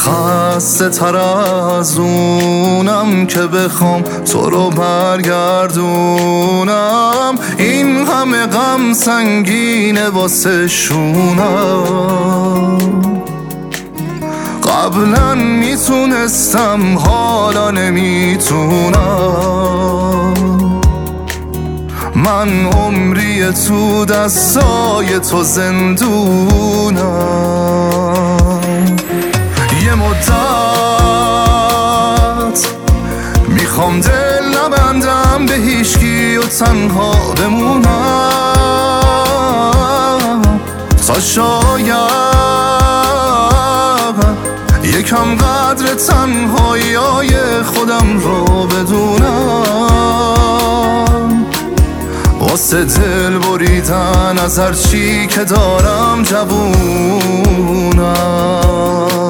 خسته تر از اونم که بخوام تو رو برگردونم. این همه غم سنگینه واسه شونم. قبلا میتونستم حالا نمیتونم. من عمری تو دستای تو زندونم. یه مدت میخوام دل نبندم به هیچکی و تنها بمونم تا شاید یکم قدر تنهایی خودم رو بدونم. واسه دل بریدن از هر چی که دارم جوونم.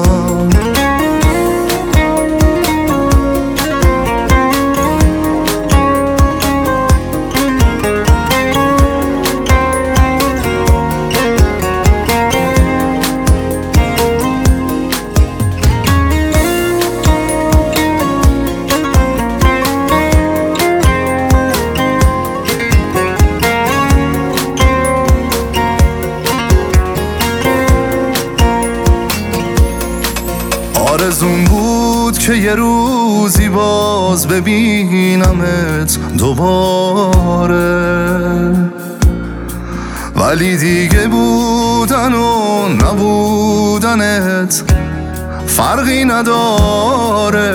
آرزوم بود که یه روزی باز ببینمت دوباره، ولی دیگه بودن و نبودنت فرقی نداره.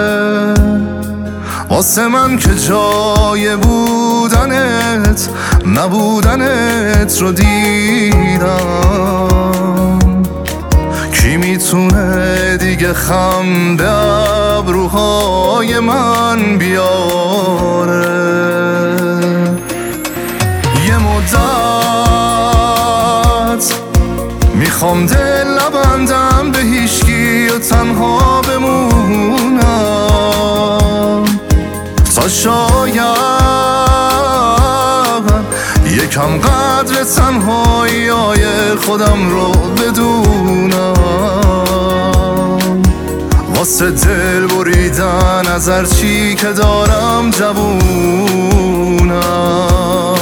واسه من که جای بودنت نبودنت رو دیدم. کی میتونه دیگه خم به ابروهای من بیاره؟ یه مدت میخوام دل نبندم به هیچکی و تنها بمونم تا شاید یکم قدر تنهایی خودم رو بدونم. واسه دل بریدن از هر چی که دارم جوونم.